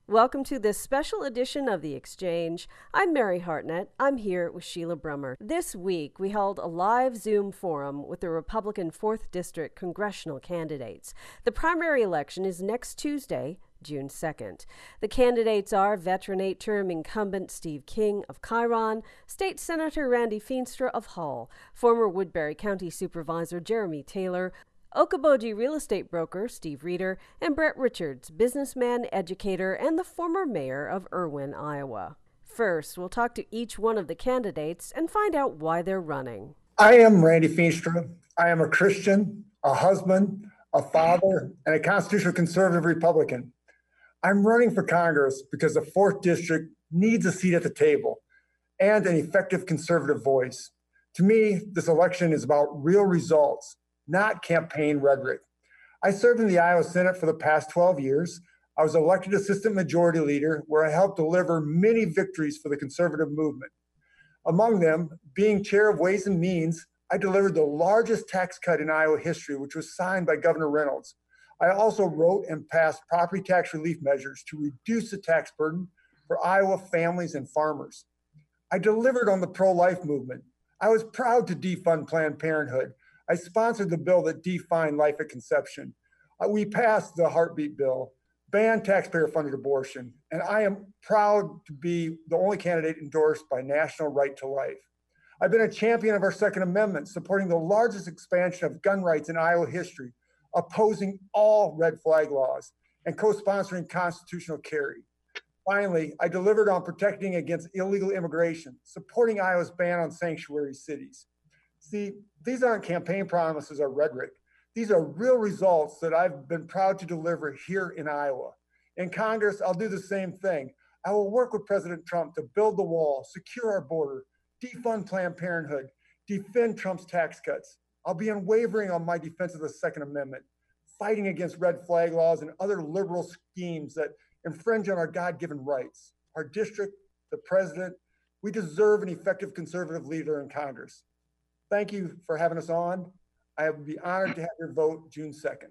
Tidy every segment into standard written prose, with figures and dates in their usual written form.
Welcome to this special edition of The Exchange. I'm Mary Hartnett. I'm here with Sheila Brummer. This week, we held a live Zoom forum with the Republican 4th District congressional candidates. The primary election is next Tuesday, June 2nd. The candidates are veteran 8-term incumbent Steve King of Chiron, State Senator Randy Feenstra of Hull, former Woodbury County Supervisor Jeremy Taylor, Okoboji real estate broker Steve Reeder, and Brett Richards, businessman, educator, and the former mayor of Irwin, Iowa. First, we'll talk to each one of the candidates and find out why they're running. I am Randy Feenstra. I am a Christian, a husband, a father, and a constitutional conservative Republican. I'm running for Congress because the 4th District needs a seat at the table and an effective conservative voice. To me, this election is about real results, not campaign rhetoric. I served in the Iowa Senate for the past 12 years. I was elected Assistant Majority Leader, where I helped deliver many victories for the conservative movement. Among them, being Chair of Ways and Means, I delivered the largest tax cut in Iowa history, which was signed by Governor Reynolds. I also wrote and passed property tax relief measures to reduce the tax burden for Iowa families and farmers. I delivered on the pro-life movement. I was proud to defund Planned Parenthood. I sponsored the bill that defined life at conception. We passed the heartbeat bill, banned taxpayer-funded abortion, and I am proud to be the only candidate endorsed by National Right to Life. I've been a champion of our Second Amendment, supporting the largest expansion of gun rights in Iowa history, opposing all red flag laws, and co-sponsoring constitutional carry. Finally, I delivered on protecting against illegal immigration, supporting Iowa's ban on sanctuary cities. See, these aren't campaign promises or rhetoric. These are real results that I've been proud to deliver here in Iowa. In Congress, I'll do the same thing. I will work with President Trump to build the wall, secure our border, defund Planned Parenthood, defend Trump's tax cuts. I'll be unwavering on my defense of the Second Amendment, fighting against red flag laws and other liberal schemes that infringe on our God-given rights. Our district, the president, we deserve an effective conservative leader in Congress. Thank you for having us on. I would be honored to have your vote June 2nd.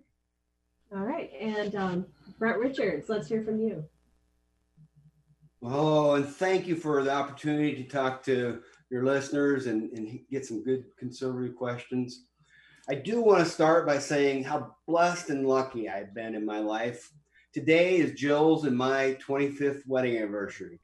All right, and Brett Richards, let's hear from you. Oh, and thank you for the opportunity to talk to your listeners and get some good conservative questions. I do want to start by saying how blessed and lucky I've been in my life. Today is Jill's and my 25th wedding anniversary.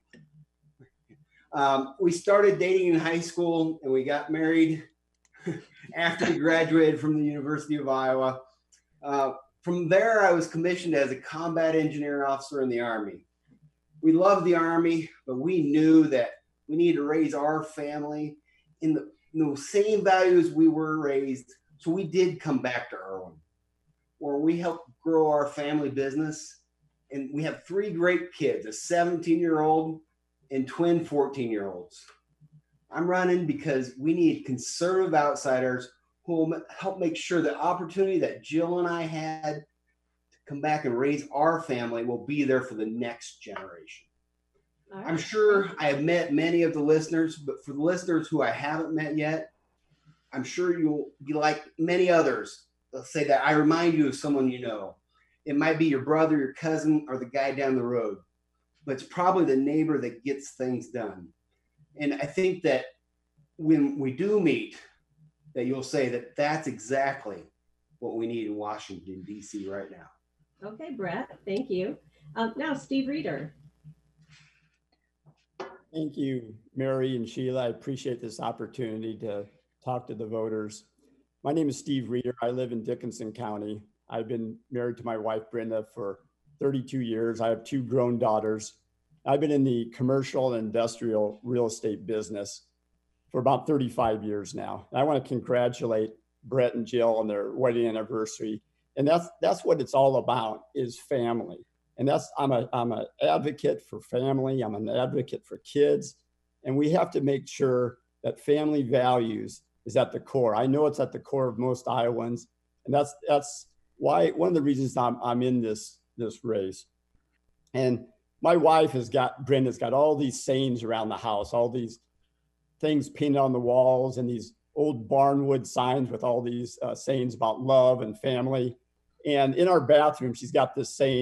We started dating in high school and we got married after we graduated from the University of Iowa. From there, I was commissioned as a combat engineer officer in the Army. We loved the Army, but we knew that we needed to raise our family in the same values we were raised. So we did come back to Irwin, where we helped grow our family business. And we have 3 great kids, a 17-year-old and twin 14-year-olds. I'm running because we need conservative outsiders who will help make sure the opportunity that Jill and I had to come back and raise our family will be there for the next generation. Right. I'm sure I have met many of the listeners, but for the listeners who I haven't met yet, I'm sure you'll be like many others. They'll say that I remind you of someone you know. It might be your brother, your cousin, or the guy down the road, but it's probably the neighbor that gets things done. And I think that when we do meet, that you'll say that that's exactly what we need in Washington, D.C. right now. Okay, Brett, thank you. Now, Steve Reeder. Thank you, Mary and Sheila. I appreciate this opportunity to talk to the voters. My name is Steve Reeder. I live in Dickinson County. I've been married to my wife, Brenda, for 32 years. I have 2 grown daughters. I've been in the commercial and industrial real estate business for about 35 years now. I want to congratulate Brett and Jill on their wedding anniversary. And that's what it's all about, is family. And I'm an advocate for family. I'm an advocate for kids. And we have to make sure that family values is at the core. I know it's at the core of most Iowans. And that's why one of the reasons I'm in this race. And my wife Brenda's got all these sayings around the house, all these things painted on the walls and these old barnwood signs with all these sayings about love and family. And in our bathroom, she's got this saying,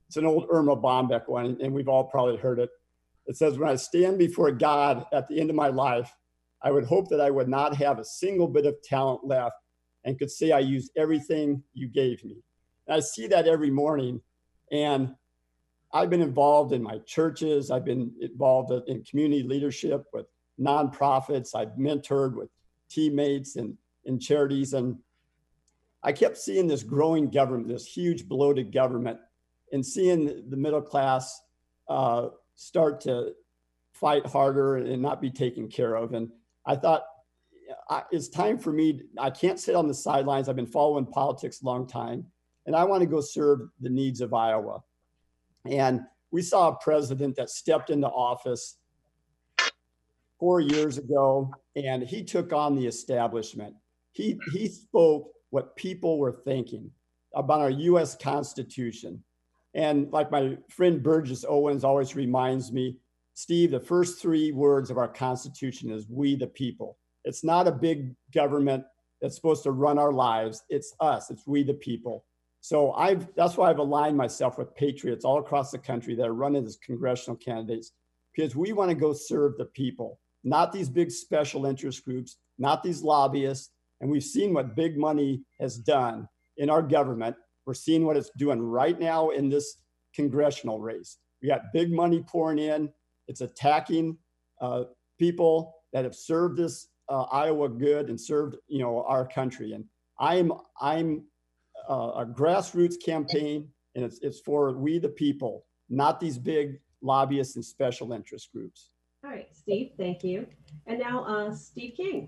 It's an old Irma Bombeck one, and we've all probably heard it. It says, when I stand before God at the end of my life, I would hope that I would not have a single bit of talent left and could say I used everything you gave me. And I see that every morning. And I've been involved in my churches. I've been involved in community leadership with nonprofits. I've mentored with teammates and in charities. And I kept seeing this growing government, this huge bloated government, and seeing the middle class start to fight harder and not be taken care of. And I thought, it's time for me. I can't sit on the sidelines. I've been following politics a long time, and I want to go serve the needs of Iowa. And we saw a president that stepped into office 4 years ago, and he took on the establishment. He spoke what people were thinking about our U.S. Constitution. And like my friend Burgess Owens always reminds me, Steve, the first 3 words of our Constitution is "we the people." It's not a big government that's supposed to run our lives. It's us. It's we the people. So that's why I've aligned myself with patriots all across the country that are running as congressional candidates, because we want to go serve the people, not these big special interest groups, not these lobbyists. And we've seen what big money has done in our government. We're seeing what it's doing right now in this congressional race. We got big money pouring in. It's attacking people that have served this Iowa good and served, our country. And I'm a grassroots campaign, and it's for we the people, not these big lobbyists and special interest groups. All right, Steve, thank you. And now Steve King.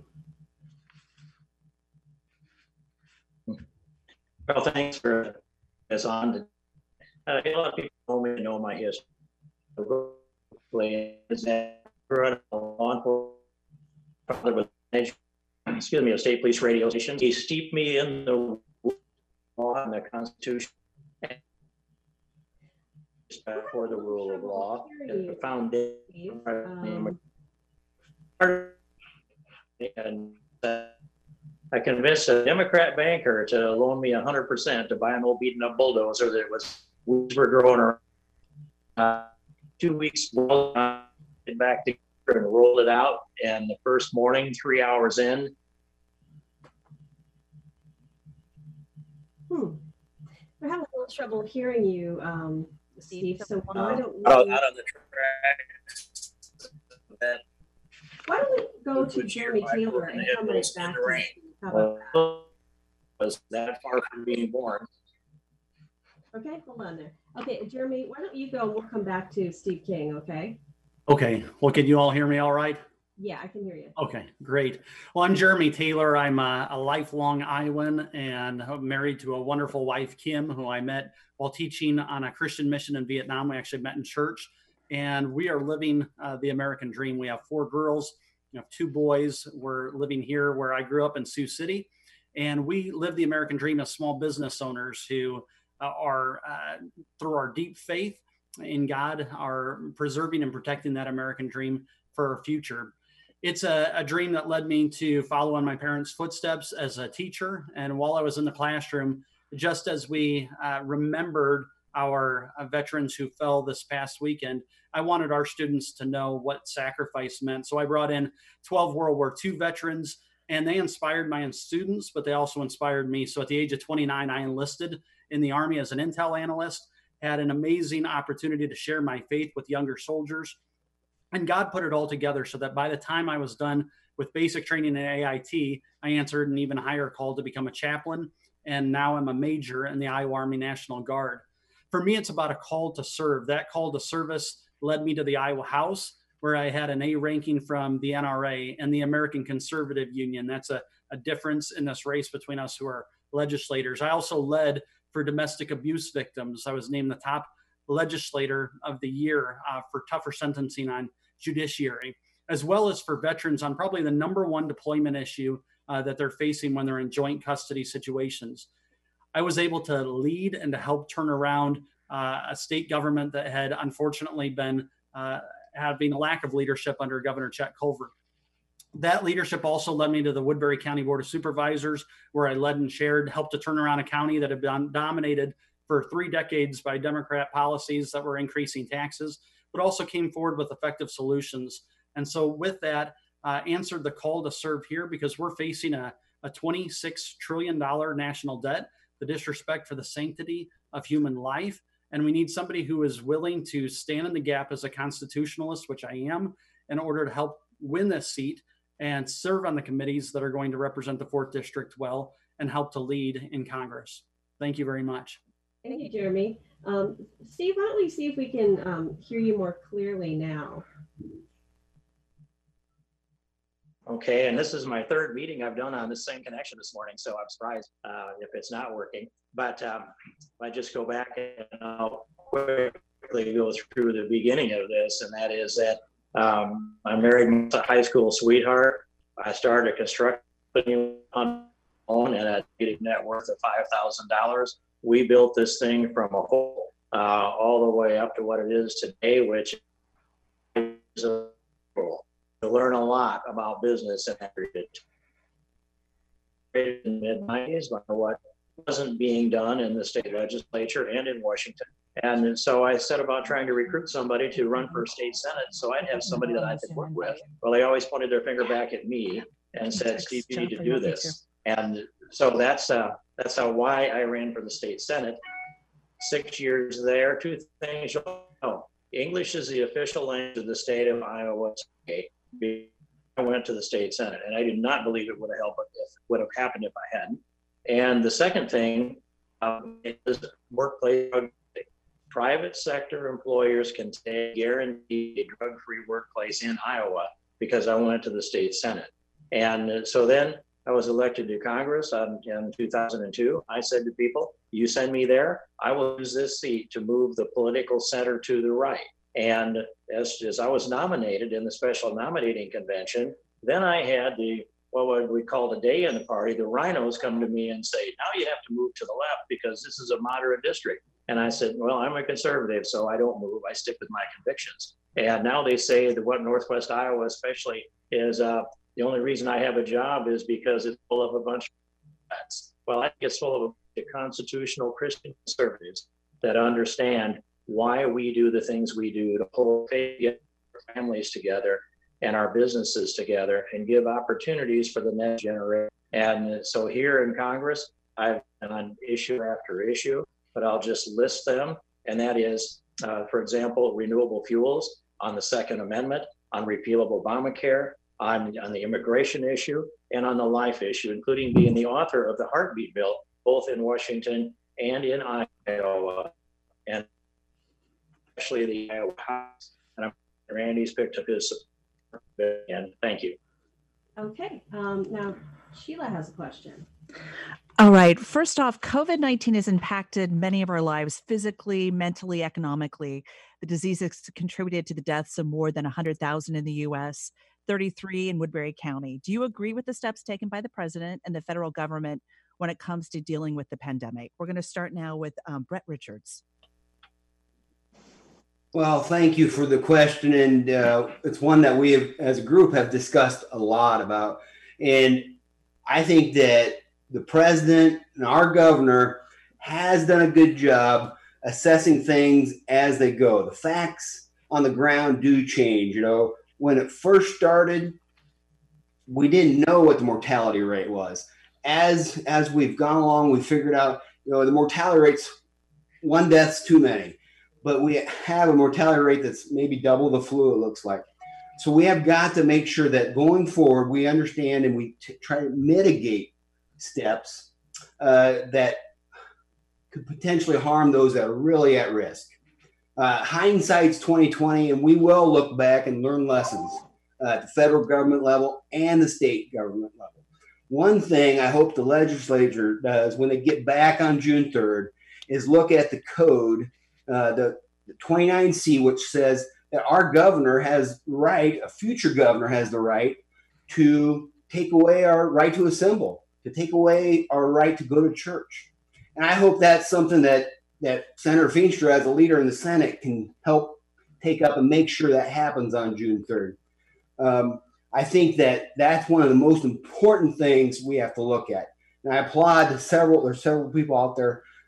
Well, thanks for this on. A lot of people know my history. Father was, a state police radio station. He steeped me in the law and the Constitution for the rule of law and the foundation. And I convinced a Democrat banker to loan me 100% to buy an old beaten up bulldozer that weeds were growing around. 2 weeks back together and rolled it out. And the first morning, 3 hours in. We're having a little trouble hearing you, Steve. So why don't we out on the track? Why don't we go to Jeremy Taylor and come right back to Steve? How about that? Was that far from being born. Okay, hold on there. Okay, Jeremy, why don't you go and we'll come back to Steve King, okay? Okay. Well, can you all hear me all right? Yeah, I can hear you. Okay, great. Well, I'm Jeremy Taylor. I'm a lifelong Iowan and I'm married to a wonderful wife, Kim, who I met while teaching on a Christian mission in Vietnam. We actually met in church, and we are living the American dream. We have 4 girls, 2 boys. We're living here where I grew up in Sioux City, and we live the American dream as small business owners who are, through our deep faith in God, are preserving and protecting that American dream for our future. It's a dream that led me to follow in my parents' footsteps as a teacher. And while I was in the classroom, just as we remembered our veterans who fell this past weekend, I wanted our students to know what sacrifice meant. So I brought in 12 World War II veterans, and they inspired my students, but they also inspired me. So at the age of 29, I enlisted in the Army as an intel analyst, had an amazing opportunity to share my faith with younger soldiers. And God put it all together so that by the time I was done with basic training in AIT, I answered an even higher call to become a chaplain. And now I'm a major in the Iowa Army National Guard. For me, it's about a call to serve. That call to service led me to the Iowa House, where I had an A ranking from the NRA and the American Conservative Union. That's a difference in this race between us who are legislators. I also led for domestic abuse victims. I was named the top legislator of the year for tougher sentencing on judiciary, as well as for veterans on probably the #1 deployment issue that they're facing when they're in joint custody situations. I was able to lead and to help turn around a state government that had unfortunately been having a lack of leadership under Governor Chet Culver. That leadership also led me to the Woodbury County Board of Supervisors, where I led and helped to turn around a county that had been dominated for 3 decades by Democrat policies that were increasing taxes, but also came forward with effective solutions. And so with that, answered the call to serve here because we're facing a $26 trillion national debt, the disrespect for the sanctity of human life. And we need somebody who is willing to stand in the gap as a constitutionalist, which I am, in order to help win this seat and serve on the committees that are going to represent the 4th District well and help to lead in Congress. Thank you very much. Thank you, Jeremy. Steve, why don't we see if we can hear you more clearly now? Okay, and this is my 3rd meeting I've done on this same connection this morning, so I'm surprised if it's not working. But I just go back and I'll quickly go through the beginning of this, and that is that I married a high school sweetheart. I started a construction company on my own and a net worth of $5,000. We built this thing from a hole all the way up to what it is today, which is a goal. To learn a lot about business and in the mid-90s by what wasn't being done in the state legislature and in Washington. And so I set about trying to recruit somebody to run for state senate so I'd have somebody that I could work with. Well, they always pointed their finger back at me and said, Steve, you need to do this. And so that's how why I ran for the state senate. 6 years there, 2 things you'll know. English is the official language of the state of Iowa. I went to the state senate, and I do not believe it would have happened if I hadn't. And the second thing is workplace. Private sector employers can guarantee a drug-free workplace in Iowa because I went to the state senate. And so then I was elected to Congress in 2002. I said to people, you send me there, I will use this seat to move the political center to the right. And as I was nominated in the special nominating convention, then I had what we call the day in the party, the rhinos come to me and say, now you have to move to the left because this is a moderate district. And I said, well, I'm a conservative, so I don't move. I stick with my convictions. And now they say that what Northwest Iowa especially is the only reason I have a job is because it's full of a bunch of Democrats. Well, I think it's full of a bunch of constitutional Christian conservatives that understand why we do the things we do to pull our families together and our businesses together and give opportunities for the next generation. And so here in Congress, I've been on issue after issue, but I'll just list them. And that is, for example, renewable fuels, on the Second Amendment, on repeal of Obamacare, on the immigration issue, and on the life issue, including being the author of the heartbeat bill, both in Washington and in Iowa, and especially the Iowa House. And Randy's picked up his support, and thank you. Okay, now Sheila has a question. All right. First off, COVID-19 has impacted many of our lives physically, mentally, economically. The disease has contributed to the deaths of more than 100,000 in the U.S., 33 in Woodbury County. Do you agree with the steps taken by the president and the federal government when it comes to dealing with the pandemic? We're going to start now with Brett Richards. Well, thank you for the question. And it's one that we have, as a group, have discussed a lot about. And I think that the president and our governor has done a good job assessing things as they go. The facts on the ground do change. You know, when it first started, we didn't know what the mortality rate was. As we've gone along, we figured out, you know, the mortality rate's one death's too many, but we have a mortality rate that's maybe double the flu, it looks like. So we have got to make sure that going forward, we understand and we try to mitigate steps that could potentially harm those that are really at risk. Hindsight's 2020, and we will look back and learn lessons at the federal government level and the state government level. One thing I hope the legislature does when they get back on June 3rd is look at the code, the 29C, which says that our governor has the right, a future governor has the right to take away our right to assemble, to take away our right to go to church. And I hope that's something that Senator Feenstra, as a leader in the Senate, can help take up and make sure that happens on June 3rd. I think that that's one of the most important things we have to look at. And I applaud there's several people out there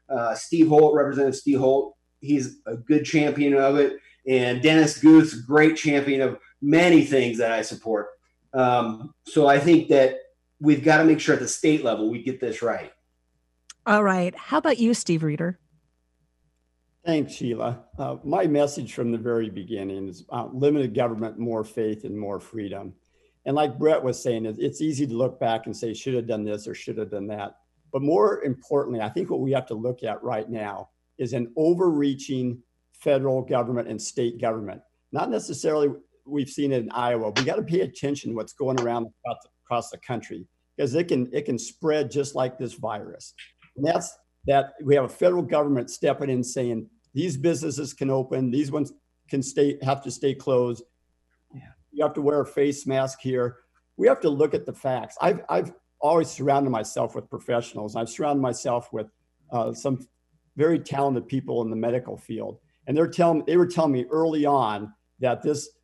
Steve Holt, Representative Steve Holt, he's a good champion of it. And Dennis Guth, great champion of many things that I support. So I think that we've got to make sure at the state level we get this right. All right. How about you, Steve Reeder? Thanks, Sheila. My message from the very beginning is limited government, more faith, and more freedom. And like Brett was saying, it's easy to look back and say, should have done this or should have done that. But more importantly, I think what we have to look at right now is an overreaching federal government and state government. Not necessarily we've seen it in Iowa. We got to pay attention to what's going around across the country, because it can spread just like this virus. And that's that we have a federal government stepping in saying these businesses can open, these ones can have to stay closed. You have to wear a face mask here. We have to look at the facts. I've always surrounded myself with professionals. I've surrounded myself with some very talented people in the medical field. And they were telling me early on that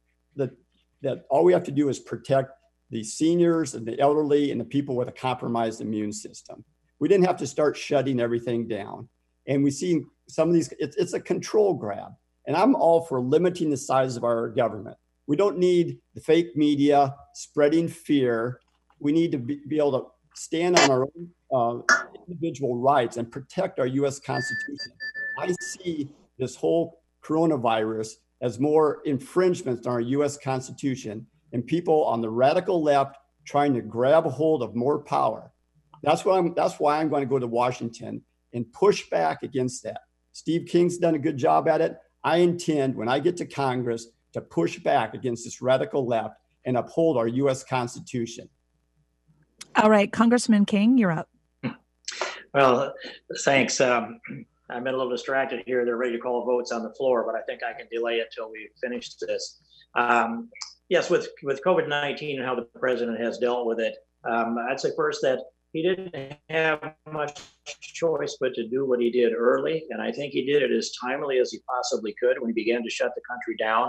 that all we have to do is protect the seniors and the elderly and the people with a compromised immune system. We didn't have to start shutting everything down. And we see some of these, it's a control grab. And I'm all for limiting the size of our government. We don't need the fake media spreading fear. We need to be able to stand on our own individual rights and protect our U.S. Constitution. I see this whole coronavirus as more infringements on our U.S. Constitution and people on the radical left trying to grab a hold of more power. That's why I'm going to go to Washington and push back against that. Steve King's done a good job at it. I intend, when I get to Congress, to push back against this radical left and uphold our U.S. Constitution. All right, Congressman King, you're up. Well, thanks. I'm a little distracted here. They're ready to call votes on the floor, but I think I can delay it till we finish this. Yes, with COVID-19 and how the president has dealt with it, I'd say first that he didn't have much choice but to do what he did early. And I think he did it as timely as he possibly could when he began to shut the country down.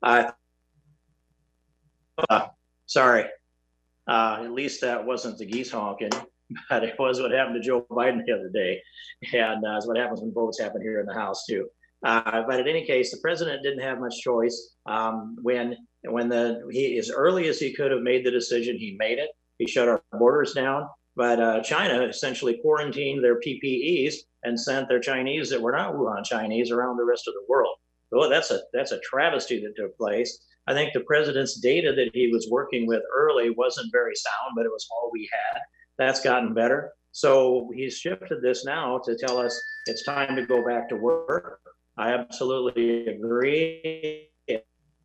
Sorry, at least that wasn't the geese honking, but it was what happened to Joe Biden the other day. And that's what happens when votes happen here in the House too. But in any case, the president didn't have much choice. When he, as early as he could have made the decision, he made it. He shut our borders down. But China essentially quarantined their PPEs and sent their Chinese that were not Wuhan Chinese around the rest of the world. So that's a travesty that took place. I think the president's data that he was working with early wasn't very sound, but it was all we had. That's gotten better. So he's shifted this now to tell us it's time to go back to work. I absolutely agree. I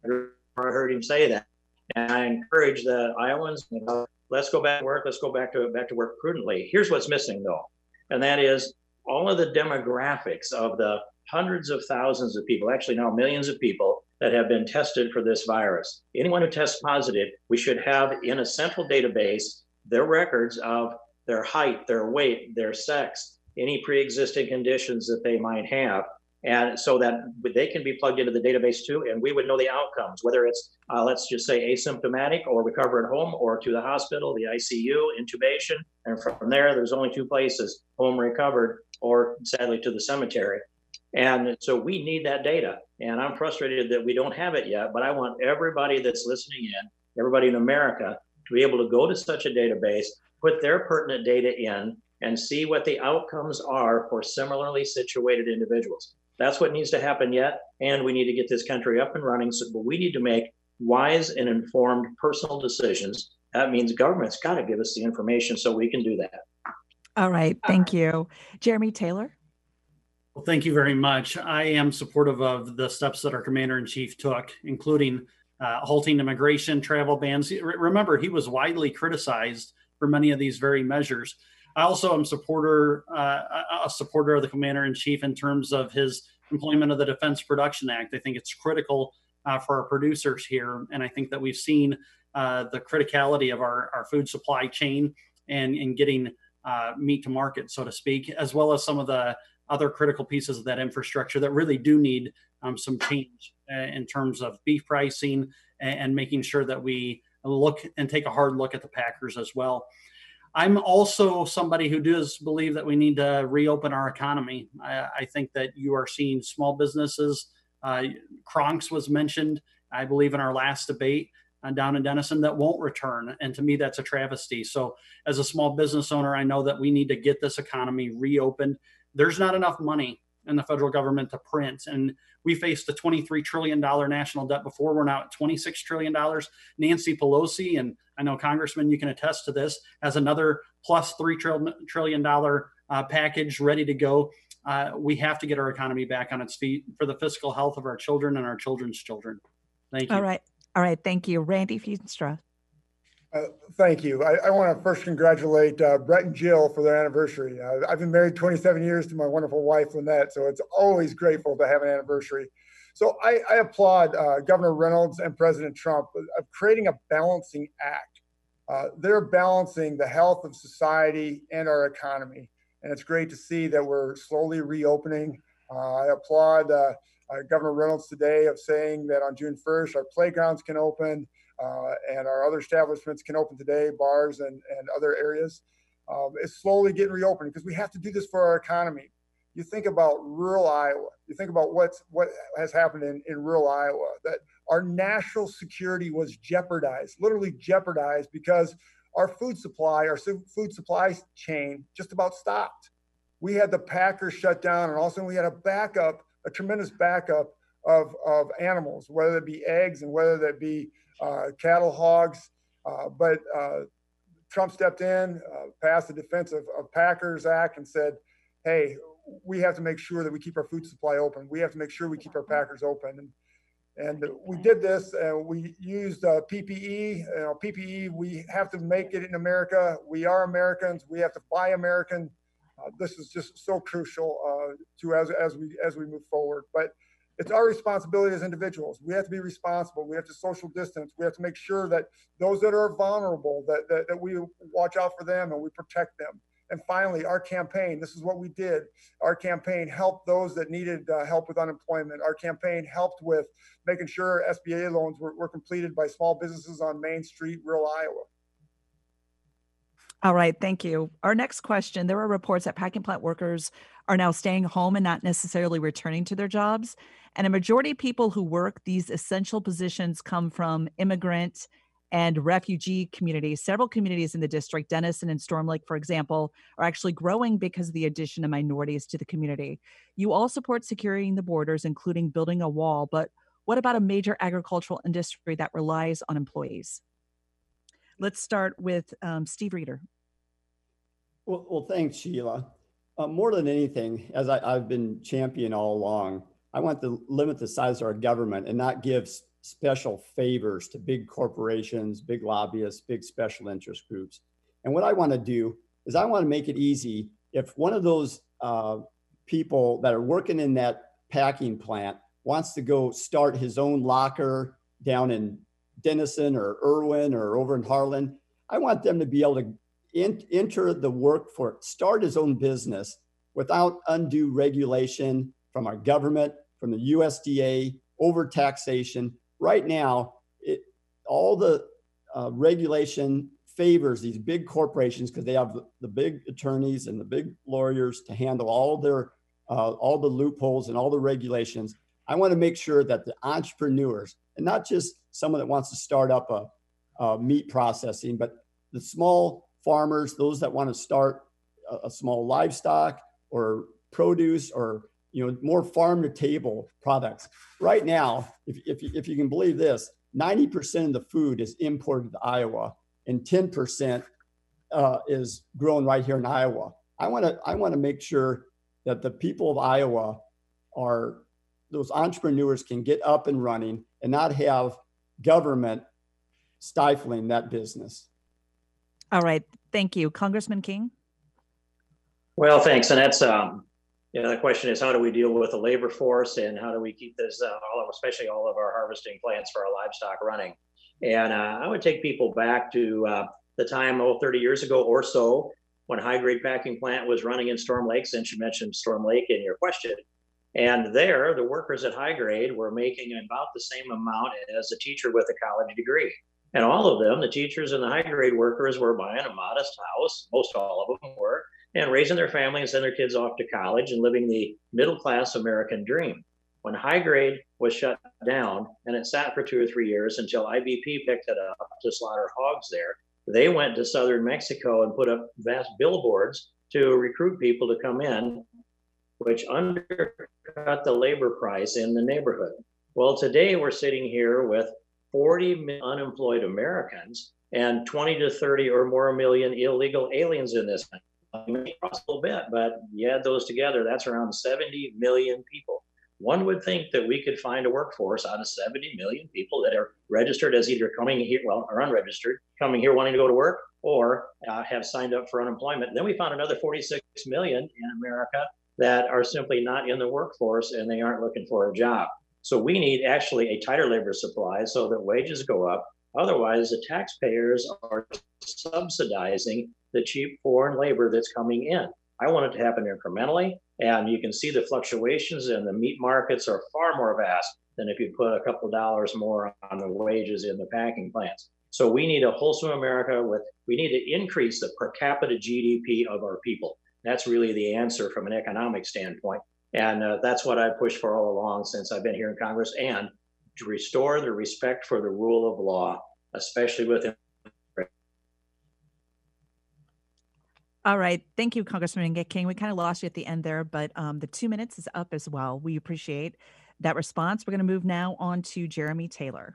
heard him say that. And I encourage the Iowans, let's go back to work. Let's go back to work prudently. Here's what's missing, though, and that is all of the demographics of the hundreds of thousands of people, actually now millions of people that have been tested for this virus. Anyone who tests positive, we should have in a central database their records of their height, their weight, their sex, any pre-existing conditions that they might have. And so that they can be plugged into the database too, and we would know the outcomes, whether it's, let's just say, asymptomatic or recover at home or to the hospital, the ICU, intubation. And from there, there's only two places, home recovered or sadly to the cemetery. And so we need that data. And I'm frustrated that we don't have it yet, but I want everybody that's listening in, everybody in America, to be able to go to such a database, put their pertinent data in, and see what the outcomes are for similarly situated individuals. That's what needs to happen yet, and we need to get this country up and running. So, but we need to make wise and informed personal decisions. That means government's got to give us the information so we can do that. All right, thank you. Jeremy Taylor? Well, thank you very much. I am supportive of the steps that our commander-in-chief took, including halting immigration, travel bans. Remember, he was widely criticized for many of these very measures. I also am a supporter of the commander-in-chief in terms of his employment of the Defense Production Act. I think it's critical for our producers here. And I think that we've seen the criticality of our food supply chain and getting meat to market, so to speak, as well as some of the other critical pieces of that infrastructure that really do need some change in terms of beef pricing and making sure that we look and take a hard look at the packers as well. I'm also somebody who does believe that we need to reopen our economy. I think that you are seeing small businesses. Kronks was mentioned, I believe, in our last debate down in Denison, that won't return. And to me, that's a travesty. So as a small business owner, I know that we need to get this economy reopened. There's not enough money in the federal government to print. And we faced a $23 trillion national debt before. We're now at $26 trillion. Nancy Pelosi, and I know Congressman, you can attest to this, has another plus $3 trillion package ready to go. We have to get our economy back on its feet for the fiscal health of our children and our children's children. Thank you. All right. All right. Thank you. Randy Feenstra. Thank you. I want to first congratulate Brett and Jill for their anniversary. I've been married 27 years to my wonderful wife, Lynette, so it's always grateful to have an anniversary. So I applaud Governor Reynolds and President Trump of creating a balancing act. They're balancing the health of society and our economy, and it's great to see that we're slowly reopening. I applaud Governor Reynolds today of saying that on June 1st, our playgrounds can open and our other establishments can open today, bars and other areas. It's slowly getting reopened because we have to do this for our economy. You think about rural Iowa, you think about what has happened in rural Iowa, that our national security was jeopardized, literally jeopardized, because our food supply chain just about stopped. We had the packers shut down, and also we had a tremendous backup of animals, whether it be eggs and whether that be cattle, hogs. But Trump stepped in, passed the Defense of Packers Act and said, hey, we have to make sure that we keep our food supply open. We have to make sure we keep our packers open. And we did this, and we used PPE. PPE, we have to make it in America. We are Americans. We have to buy American. This is just so crucial as we move forward. But it's our responsibility as individuals. We have to be responsible. We have to social distance. We have to make sure that those that are vulnerable, that we watch out for them and we protect them. And finally, our campaign, this is what we did. Our campaign helped those that needed help with unemployment. Our campaign helped with making sure SBA loans were completed by small businesses on Main Street, rural Iowa. All right. Thank you. Our next question, there are reports that packing plant workers are now staying home and not necessarily returning to their jobs. And a majority of people who work these essential positions come from immigrant and refugee communities. Several communities in the district, Denison and Storm Lake, for example, are actually growing because of the addition of minorities to the community. You all support securing the borders, including building a wall. But what about a major agricultural industry that relies on employees? Let's start with Steve Reeder. Well, thanks, Sheila. More than anything, as I've been championing all along, I want to limit the size of our government and not give special favors to big corporations, big lobbyists, big special interest groups. And what I want to do is I want to make it easy. If one of those people that are working in that packing plant wants to go start his own locker down in Denison or Irwin or over in Harlan, I want them to be able to enter the workforce, start his own business without undue regulation from our government, from the USDA, over taxation. Right now, all the regulation favors these big corporations because they have the big attorneys and the big lawyers to handle all the loopholes and all the regulations. I want to make sure that the entrepreneurs, and not just someone that wants to start up a meat processing, but the small farmers, those that want to start a small livestock or produce or more farm to table products. Right now, if you can believe this, 90% of the food is imported to Iowa and 10% is grown right here in Iowa. I want to make sure that the people of Iowa those entrepreneurs can get up and running and not have government stifling that business. All right. Thank you. Congressman King. Well, thanks. And that's, the question is, how do we deal with the labor force and how do we keep this, especially all of our harvesting plants for our livestock running? And I would take people back to the time, 30 years ago or so, when High Grade Packing Plant was running in Storm Lake, since you mentioned Storm Lake in your question. And there, the workers at High Grade were making about the same amount as a teacher with a college degree. And all of them, the teachers and the high grade workers, were buying a modest house, most all of them were, and raising their family and sending their kids off to college and living the middle class American dream. When high grade was shut down, and it sat for 2 or 3 years until IBP picked it up to slaughter hogs there, they went to southern Mexico and put up vast billboards to recruit people to come in, which undercut the labor price in the neighborhood. Well, today we're sitting here with 40 million unemployed Americans and 20 to 30 or more million illegal aliens in this country. It may cost a little bit, but you add those together, that's around 70 million people. One would think that we could find a workforce out of 70 million people that are registered as either coming here, well, or unregistered, coming here wanting to go to work, or have signed up for unemployment. Then we found another 46 million in America that are simply not in the workforce and they aren't looking for a job. So we need actually a tighter labor supply so that wages go up. Otherwise, the taxpayers are subsidizing the cheap foreign labor that's coming in. I want it to happen incrementally, and you can see the fluctuations in the meat markets are far more vast than if you put a couple of dollars more on the wages in the packing plants. So we need a wholesome America we need to increase the per capita GDP of our people. That's really the answer from an economic standpoint. And that's what I've pushed for all along since I've been here in Congress, and to restore the respect for the rule of law, especially with. All right. Thank you, Congressman King. We kind of lost you at the end there, but the 2 minutes is up as well. We appreciate that response. We're going to move now on to Jeremy Taylor.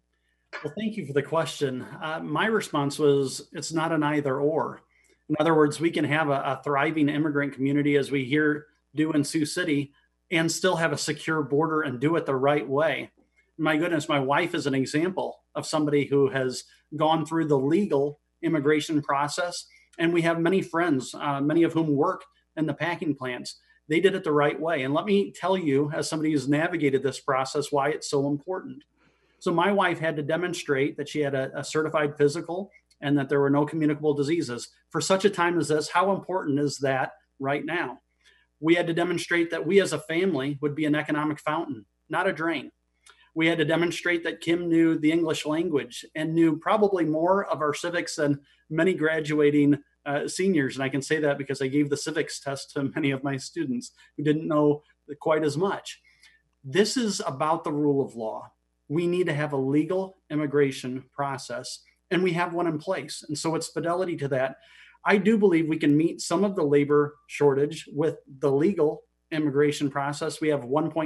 Well, thank you for the question. My response was, it's not an either or. In other words, we can have a thriving immigrant community, as we do in Sioux City, and still have a secure border and do it the right way. My goodness, my wife is an example of somebody who has gone through the legal immigration process. And we have many friends, many of whom work in the packing plants. They did it the right way. And let me tell you, as somebody who's navigated this process, why it's so important. So my wife had to demonstrate that she had a certified physical and that there were no communicable diseases. For such a time as this, how important is that right now? We had to demonstrate that we as a family would be an economic fountain, not a drain. We had to demonstrate that Kim knew the English language and knew probably more of our civics than many graduating seniors. And I can say that because I gave the civics test to many of my students who didn't know quite as much. This is about the rule of law. We need to have a legal immigration process, and we have one in place. And so it's fidelity to that. I do believe we can meet some of the labor shortage with the legal immigration process. We have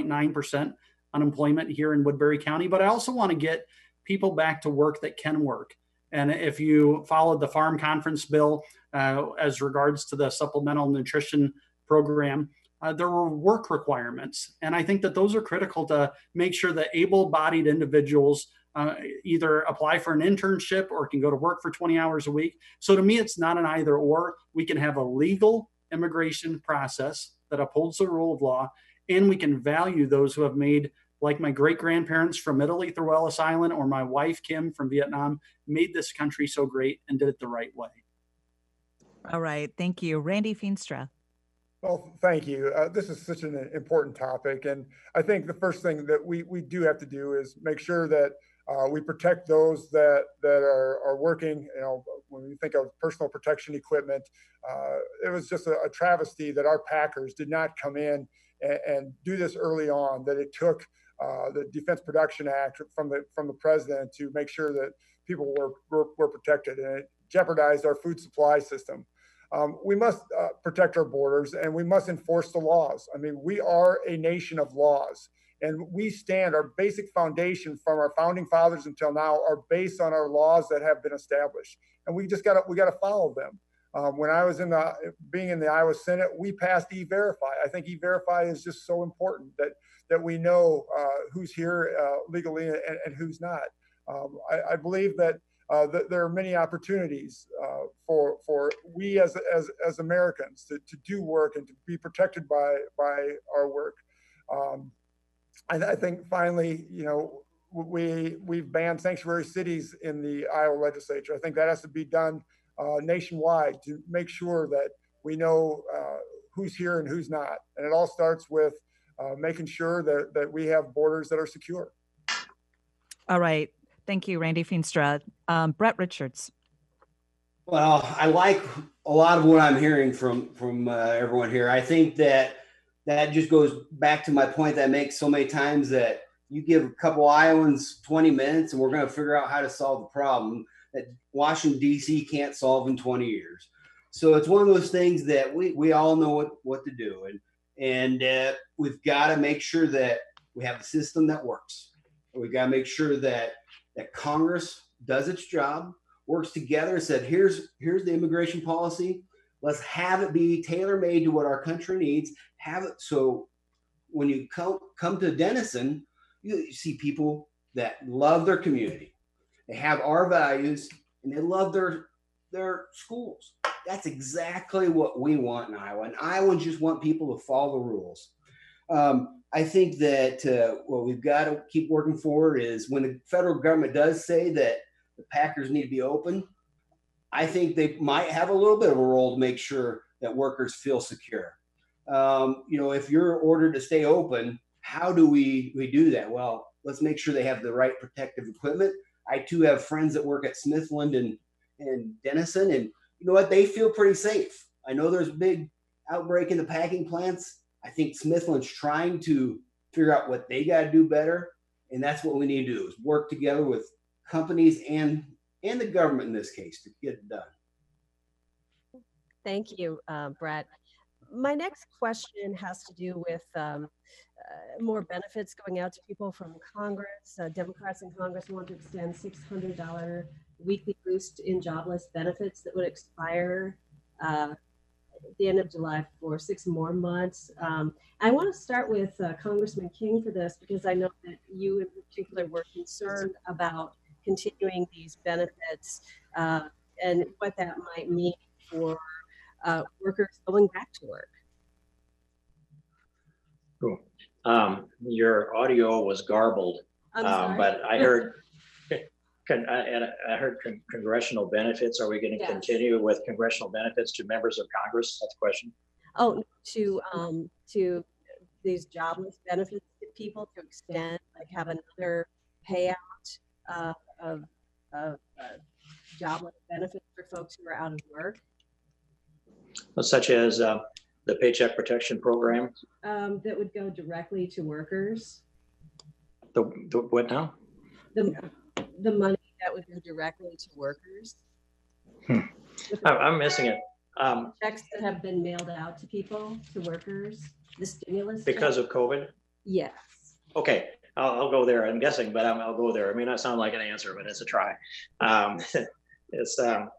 1.9% unemployment here in Woodbury County, but I also want to get people back to work that can work. And if you followed the Farm Conference bill as regards to the supplemental nutrition program, there were work requirements. And I think that those are critical to make sure that able-bodied individuals either apply for an internship or can go to work for 20 hours a week. So to me, it's not an either or. We can have a legal immigration process that upholds the rule of law, and we can value those who have made, like my great-grandparents from Italy through Ellis Island, or my wife, Kim, from Vietnam, made this country so great and did it the right way. All right. Thank you. Randy Feenstra. Well, thank you. This is such an important topic. And I think the first thing that we do have to do is make sure that we protect those that are working. You know, when you think of personal protection equipment, it was just a travesty that our packers did not come in and do this early on, that it took the Defense Production Act from the president to make sure that people were protected, and it jeopardized our food supply system. We must protect our borders, and we must enforce the laws. I mean, we are a nation of laws, and we stand, our basic foundation from our founding fathers until now are based on our laws that have been established, and we gotta follow them. When I was being in the Iowa Senate, we passed E-Verify. I think E-Verify is just so important that we know who's here legally and who's not. I believe that there are many opportunities for we as Americans to do work and to be protected by our work. I think finally, you know, we've banned sanctuary cities in the Iowa legislature. I think that has to be done nationwide to make sure that we know who's here and who's not. And it all starts with making sure that we have borders that are secure. All right. Thank you, Randy Feenstra. Brett Richards. Well, I like a lot of what I'm hearing from everyone here. I think that just goes back to my point that I make so many times, that you give a couple Iowans 20 minutes and we're going to figure out how to solve the problem that Washington, D.C. can't solve in 20 years. So it's one of those things that we all know what to do. And we've got to make sure that we have a system that works. We've got to make sure that Congress does its job, works together, said, here's the immigration policy. Let's have it be tailor-made to what our country needs. Have it so when you come to Denison, you see people that love their community. They have our values and they love their schools. That's exactly what we want in Iowa. And Iowans just want people to follow the rules. I think that what we've got to keep working forward is when the federal government does say that the Packers need to be open, I think they might have a little bit of a role to make sure that workers feel secure. If you're ordered to stay open, how do we do that? Well, let's make sure they have the right protective equipment. I too have friends that work at Smithland and Denison, and you know what? They feel pretty safe. I know there's a big outbreak in the packing plants. I think Smithland's trying to figure out what they got to do better. And that's what we need to do, is work together with companies and the government in this case to get it done. Thank you, Brett. My next question has to do with more benefits going out to people from Congress. Democrats in Congress want to extend $600 weekly boost in jobless benefits that would expire at the end of July for 6 more months. I want to start with Congressman King for this, because I know that you in particular were concerned about continuing these benefits and what that might mean for workers going back to work. Cool. Your audio was garbled, but I heard I heard congressional benefits. Are we going to continue with congressional benefits to members of Congress? That's the question. Oh, to these jobless benefits to people, to extend, like have another payout of jobless benefits for folks who are out of work. Such as the Paycheck Protection Program? That would go directly to workers. The what now? The money that would go directly to workers. I'm missing it. Checks that have been mailed out to people, to workers, the stimulus. Because of COVID? Yes. Okay, I'll go there. I'm guessing, but I'll go there. It may not sound like an answer, but it's a try. It's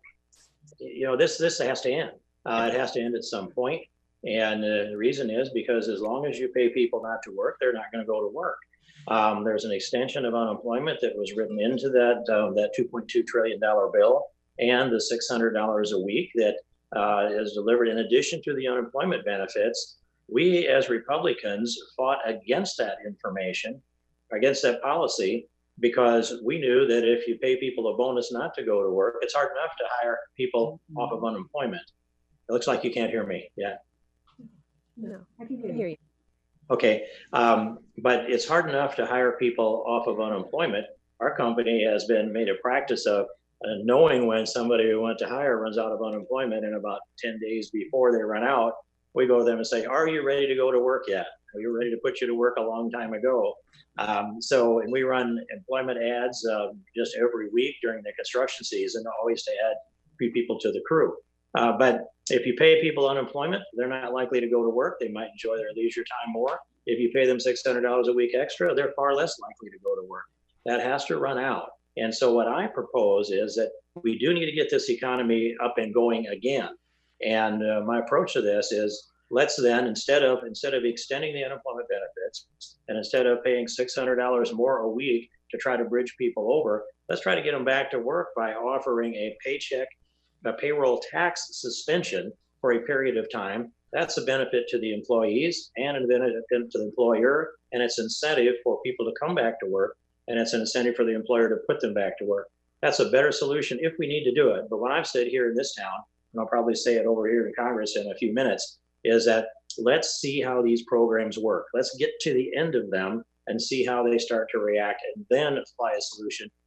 this has to end. It has to end at some point. And the reason is because as long as you pay people not to work, they're not going to go to work. There's an extension of unemployment that was written into that $2.2 trillion bill, and the $600 a week that is delivered in addition to the unemployment benefits. We as Republicans fought against that against that policy, because we knew that if you pay people a bonus not to go to work, it's hard enough to hire people off of unemployment. It looks like you can't hear me. Yeah. No, I can hear you. Okay, but it's hard enough to hire people off of unemployment. Our company has been made a practice of knowing when somebody we want to hire runs out of unemployment, and about 10 days before they run out, we go to them and say, are you ready to go to work yet? We were ready to put you to work a long time ago. And we run employment ads just every week during the construction season, always to add people to the crew. But if you pay people unemployment, they're not likely to go to work. They might enjoy their leisure time more. If you pay them $600 a week extra, they're far less likely to go to work. That has to run out. And so what I propose is that we do need to get this economy up and going again. And my approach to this is, let's then, instead of extending the unemployment benefits, and instead of paying $600 more a week to try to bridge people over, let's try to get them back to work by offering a payroll tax suspension for a period of time. That's a benefit to the employees and a benefit to the employer, and it's incentive for people to come back to work, and it's an incentive for the employer to put them back to work. That's a better solution if we need to do it. But when I've said here in this town, and I'll probably say it over here in Congress in a few minutes, is that let's see how these programs work. Let's get to the end of them and see how they start to react, and then apply a solution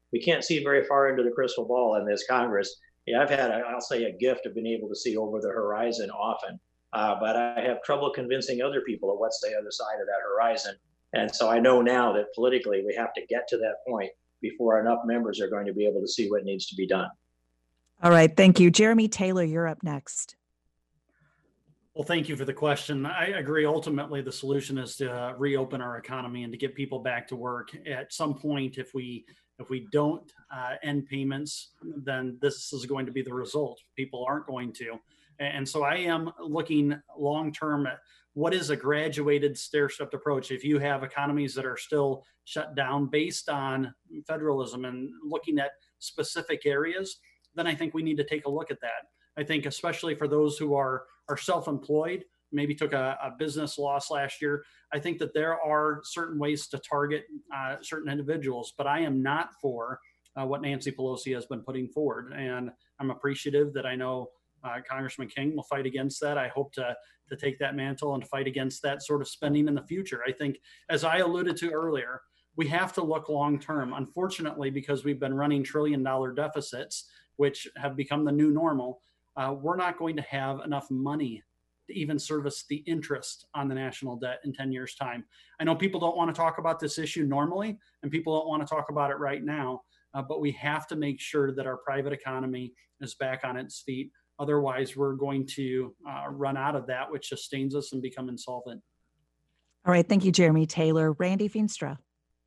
we can't see very far into the crystal ball in this Congress. Yeah, I've had, I'll say, a gift of being able to see over the horizon often, but I have trouble convincing other people of what's the other side of that horizon. And so I know now that politically we have to get to that point before enough members are going to be able to see what needs to be done. All right. Thank you. Jeremy Taylor, you're up next. Well, thank you for the question. I agree. Ultimately, the solution is to reopen our economy and to get people back to work. At some point, if we don't end payments, then this is going to be the result. People aren't going to. And so I am looking long-term at what is a graduated stair-stepped approach. If you have economies that are still shut down based on federalism and looking at specific areas, then I think we need to take a look at that. I think especially for those who are self-employed, maybe took a business loss last year, I think that there are certain ways to target certain individuals, but I am not for what Nancy Pelosi has been putting forward. And I'm appreciative that I know Congressman King will fight against that. I hope to take that mantle and fight against that sort of spending in the future. I think, as I alluded to earlier, we have to look long-term. Unfortunately, because we've been running trillion-dollar deficits, which have become the new normal, we're not going to have enough money to even service the interest on the national debt in 10 years' time. I know people don't want to talk about this issue normally, and people don't want to talk about it right now, but we have to make sure that our private economy is back on its feet. Otherwise, we're going to run out of that, which sustains us and become insolvent. All right. Thank you, Jeremy Taylor. Randy Feenstra.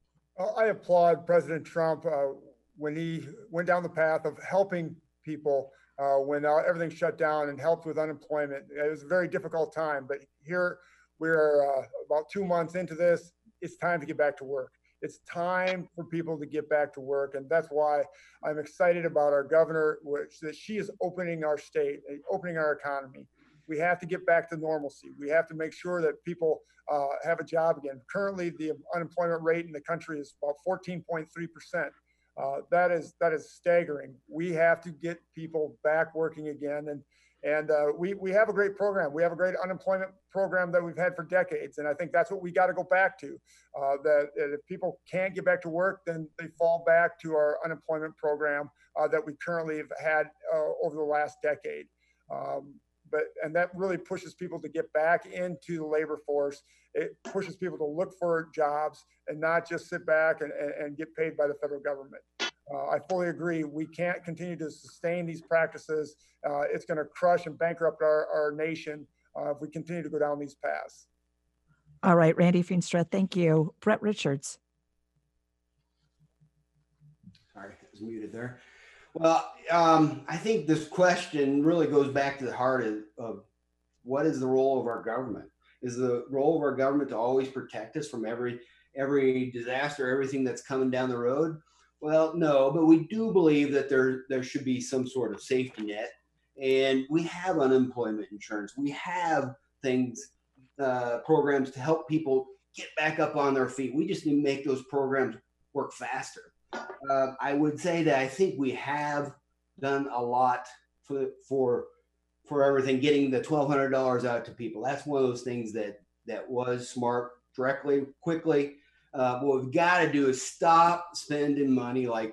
I applaud President Trump when he went down the path of helping people when everything shut down and helped with unemployment. It was a very difficult time, but here we're about 2 months into this. It's time to get back to work. It's time for people to get back to work. And that's why I'm excited about our governor, that she is opening our state, opening our economy. We have to get back to normalcy. We have to make sure that people have a job again. Currently, the unemployment rate in the country is about 14.3%. That is staggering. We have to get people back working again. And we have a great program. We have a great unemployment program that we've had for decades. And I think that's what we got to go back to, that if people can't get back to work, then they fall back to our unemployment program that we currently have had over the last decade. And that really pushes people to get back into the labor force. It pushes people to look for jobs and not just sit back and get paid by the federal government. I fully agree. We can't continue to sustain these practices. It's going to crush and bankrupt our nation if we continue to go down these paths. All right, Randy Feenstra, thank you. Brett Richards. Sorry, I was muted there. Well, I think this question really goes back to the heart of what is the role of our government? Is the role of our government to always protect us from every disaster, everything that's coming down the road? Well, no, but we do believe that there should be some sort of safety net, and we have unemployment insurance. We have things, programs to help people get back up on their feet. We just need to make those programs work faster. I would say that I think we have done a lot for everything, getting the $1,200 out to people. That's one of those things that was smart, directly, quickly. What we've got to do is stop spending money like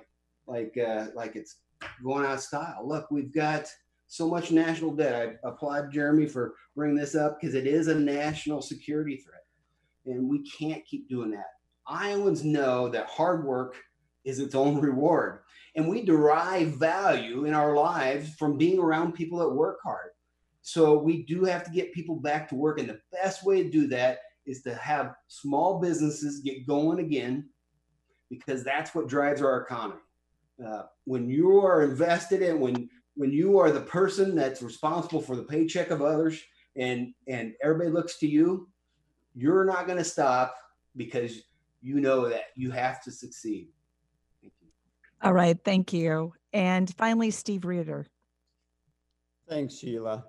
it's going out of style. Look, we've got so much national debt. I applaud Jeremy for bringing this up because it is a national security threat, and we can't keep doing that. Iowans know that hard work is its own reward, and we derive value in our lives from being around people that work hard. So we do have to get people back to work, and the best way to do that is to have small businesses get going again, because that's what drives our economy. When you are invested in, when you are the person that's responsible for the paycheck of others, and everybody looks to you, you're not going to stop because you know that you have to succeed. Thank you. All right, thank you. And finally, Steve Reeder. Thanks, Sheila.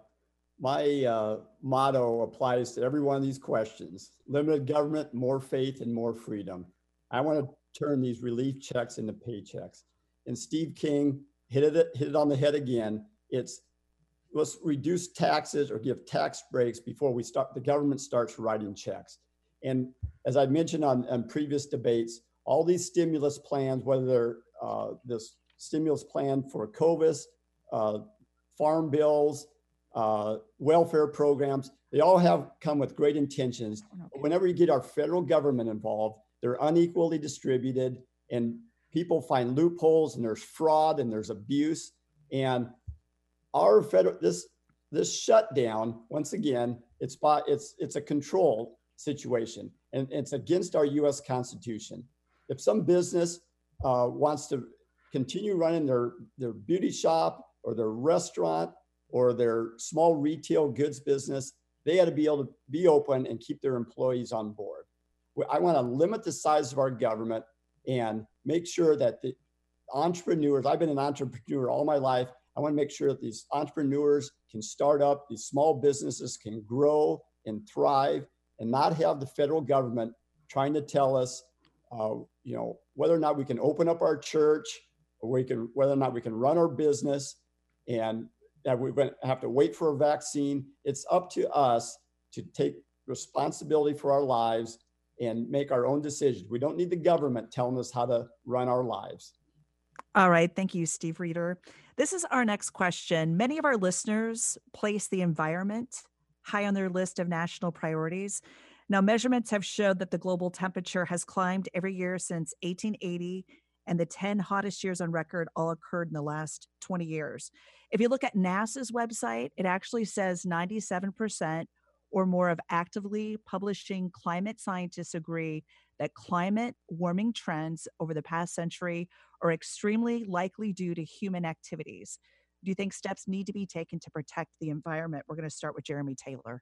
My motto applies to every one of these questions: limited government, more faith, and more freedom. I want to turn these relief checks into paychecks. And Steve King hit it on the head again. Let's reduce taxes or give tax breaks before the government starts writing checks. And as I mentioned on previous debates, all these stimulus plans, whether they're this stimulus plan for COVID, farm bills, welfare programs. They all have come with great intentions. But whenever you get our federal government involved, they're unequally distributed, and people find loopholes, and there's fraud, and there's abuse. And our this shutdown, once again, it's a control situation, and it's against our U.S. Constitution. If some business wants to continue running their beauty shop or their restaurant or their small retail goods business, they got to be able to be open and keep their employees on board. I want to limit the size of our government and make sure that the entrepreneurs, I've been an entrepreneur all my life. I want to make sure that these entrepreneurs can start up, these small businesses can grow and thrive, and not have the federal government trying to tell us, whether or not we can open up our church, or whether or not we can run our business, and that we're going to have to wait for a vaccine. It's up to us to take responsibility for our lives and make our own decisions. We don't need the government telling us how to run our lives. All right. Thank you, Steve Reeder. This is our next question. Many of our listeners place the environment high on their list of national priorities. Now, measurements have showed that the global temperature has climbed every year since 1880, and the 10 hottest years on record all occurred in the last 20 years. If you look at NASA's website, it actually says 97% or more of actively publishing climate scientists agree that climate warming trends over the past century are extremely likely due to human activities. Do you think steps need to be taken to protect the environment? We're going to start with Jeremy Taylor.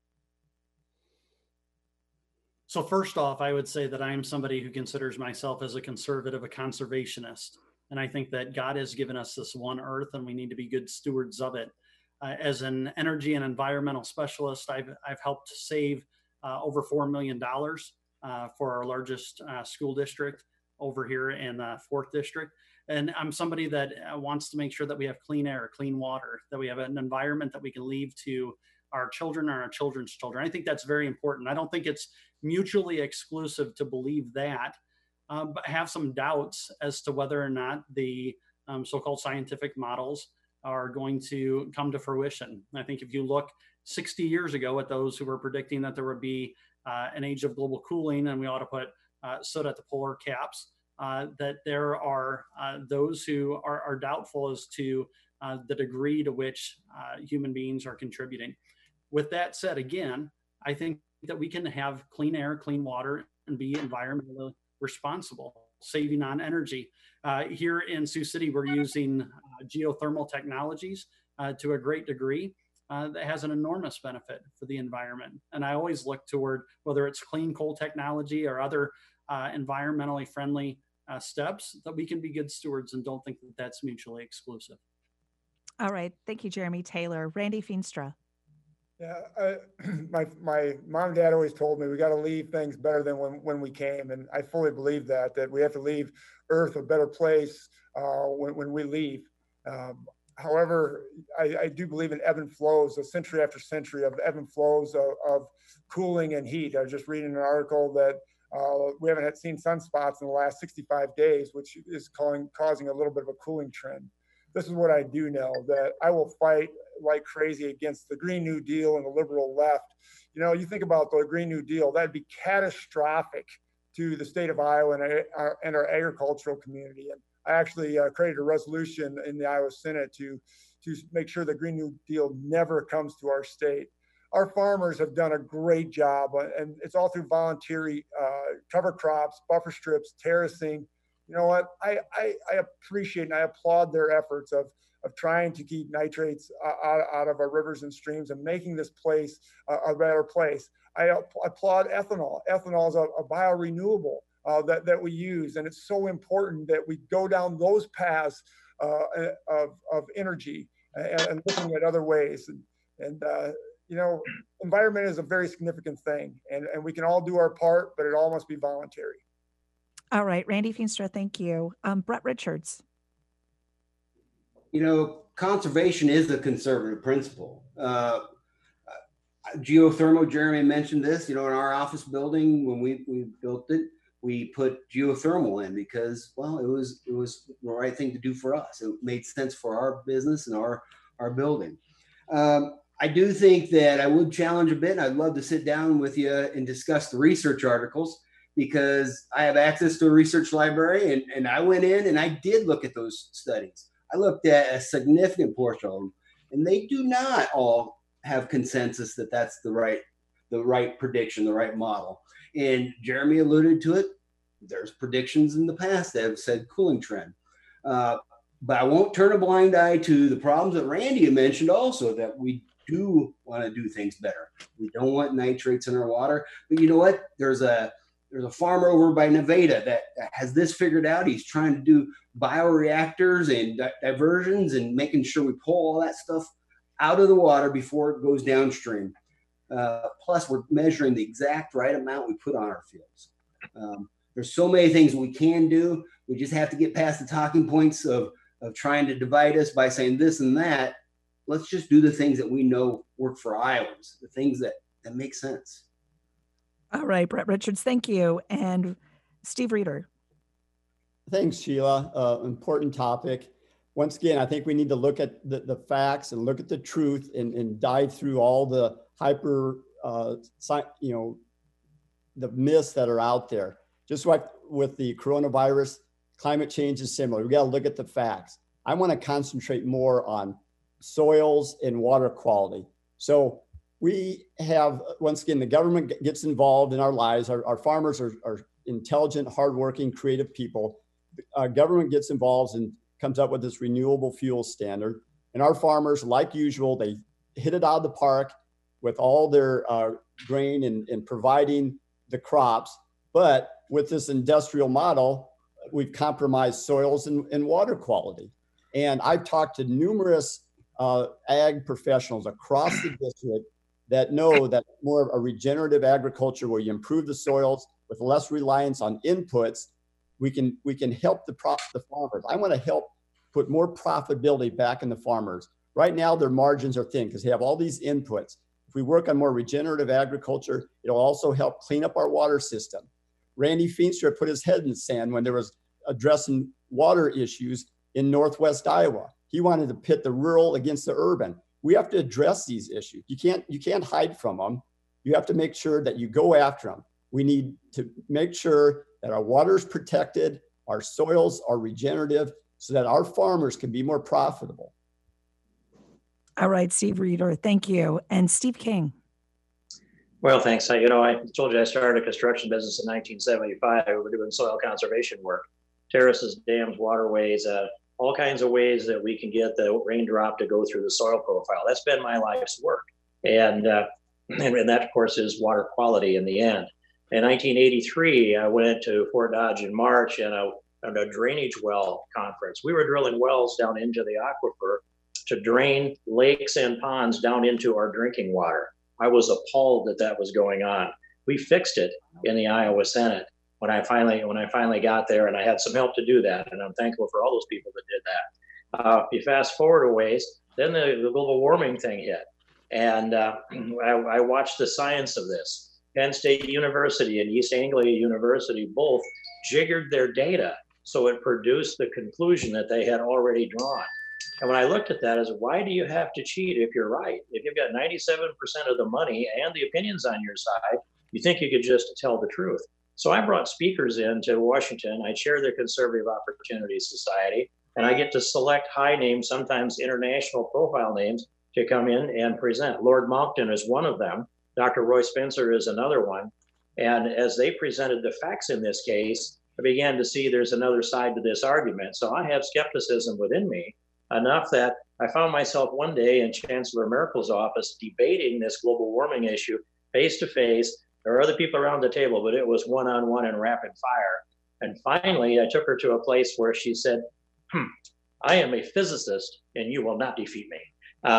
So first off, I would say that I am somebody who considers myself as a conservative, a conservationist. And I think that God has given us this one earth, and we need to be good stewards of it. As an energy and environmental specialist, I've helped save over $4 million for our largest school district over here in the 4th District. And I'm somebody that wants to make sure that we have clean air, clean water, that we have an environment that we can leave to our children and our children's children. I think that's very important. I don't think it's mutually exclusive to believe that, but I have some doubts as to whether or not the so-called scientific models are going to come to fruition. I think if you look 60 years ago at those who were predicting that there would be an age of global cooling and we ought to put soot at the polar caps, that there are those who are doubtful as to the degree to which human beings are contributing. With that said, again, I think that we can have clean air, clean water, and be environmentally responsible, saving on energy. Here in Sioux City, we're using geothermal technologies to a great degree that has an enormous benefit for the environment. And I always look toward whether it's clean coal technology or other environmentally friendly steps that we can be good stewards, and don't think that that's mutually exclusive. All right. Thank you, Jeremy Taylor. Randy Feenstra. Yeah, my mom and dad always told me we got to leave things better than when we came, and I fully believe that we have to leave Earth a better place when we leave. However, I do believe in ebb and flows, a century after century of ebb and flows of cooling and heat. I was just reading an article that we haven't seen sunspots in the last 65 days, which is causing a little bit of a cooling trend. This is what I do know, that I will fight like crazy against the Green New Deal and the liberal left. You know, you think about the Green New Deal, that'd be catastrophic to the state of Iowa and our agricultural community. And I actually created a resolution in the Iowa Senate to make sure the Green New Deal never comes to our state. Our farmers have done a great job, and it's all through voluntary cover crops, buffer strips, terracing. You know what? I appreciate and I applaud their efforts of trying to keep nitrates out of our rivers and streams and making this place a better place. I applaud ethanol. Ethanol is a biorenewable that we use, and it's so important that we go down those paths of energy and looking at other ways. And you know, environment is a very significant thing, and we can all do our part, but it all must be voluntary. All right, Randy Feenstra, thank you. Brett Richards. You know, conservation is a conservative principle. Geothermal, Jeremy mentioned this, you know, in our office building, when we built it, we put geothermal in because, well, it was the right thing to do for us. It made sense for our business and our building. I do think that I would challenge a bit, and I'd love to sit down with you and discuss the research articles, because I have access to a research library, and I went in and I did look at those studies. I looked at a significant portion of them, and they do not all have consensus that that's the right prediction, the right model. And Jeremy alluded to it. There's predictions in the past that have said cooling trend. But I won't turn a blind eye to the problems that Randy mentioned also, that we do want to do things better. We don't want nitrates in our water. But you know what? There's a farmer over by Nevada that has this figured out. He's trying to do bioreactors and diversions and making sure we pull all that stuff out of the water before it goes downstream. Plus, we're measuring the exact right amount we put on our fields. There's so many things we can do. We just have to get past the talking points of trying to divide us by saying this and that. Let's just do the things that we know work for Iowans, the things that make sense. All right, Brett Richards, thank you. And Steve Reeder. Thanks, Sheila. Important topic. Once again, I think we need to look at the facts and look at the truth and dive through all the the myths that are out there. Just like with the coronavirus, climate change is similar. We got to look at the facts. I want to concentrate more on soils and water quality. So we have, once again, the government gets involved in our lives. Our farmers are intelligent, hardworking, creative people. Government gets involved and comes up with this renewable fuel standard. And our farmers, like usual, they hit it out of the park with all their grain and providing the crops. But with this industrial model, we've compromised soils and water quality. And I've talked to numerous ag professionals across the district that know that more of a regenerative agriculture, where you improve the soils with less reliance on inputs, we can help the farmers. I want to help put more profitability back in the farmers. Right now, their margins are thin because they have all these inputs. If we work on more regenerative agriculture, it'll also help clean up our water system. Randy Feenstra put his head in the sand when there was addressing water issues in Northwest Iowa. He wanted to pit the rural against the urban. We have to address these issues. You can't hide from them. You have to make sure that you go after them. We need to make sure that our water is protected, our soils are regenerative, so that our farmers can be more profitable. All right, Steve Reeder, thank you. And Steve King. Well, thanks. I told you I started a construction business in 1975. We were doing soil conservation work, terraces, dams, waterways, all kinds of ways that we can get the raindrop to go through the soil profile. That's been my life's work. And that, of course, is water quality in the end. In 1983, I went to Fort Dodge in March and a drainage well conference. We were drilling wells down into the aquifer to drain lakes and ponds down into our drinking water. I was appalled that was going on. We fixed it in the Iowa Senate when I finally got there, and I had some help to do that, and I'm thankful for all those people that did that. You fast forward a ways, then the global warming thing hit, and I watched the science of this. Penn State University and East Anglia University both jiggered their data so it produced the conclusion that they had already drawn. And when I looked at that, I said, why do you have to cheat if you're right? If you've got 97% of the money and the opinions on your side, you think you could just tell the truth. So I brought speakers into Washington. I chair the Conservative Opportunity Society, and I get to select high names, sometimes international profile names, to come in and present. Lord Monckton is one of them. Dr. Roy Spencer is another one. And as they presented the facts in this case, I began to see there's another side to this argument. So I have skepticism within me enough that I found myself one day in Chancellor Merkel's office debating this global warming issue face to face. There were other people around the table, but it was one-on-one and rapid fire. And finally, I took her to a place where she said, I am a physicist and you will not defeat me.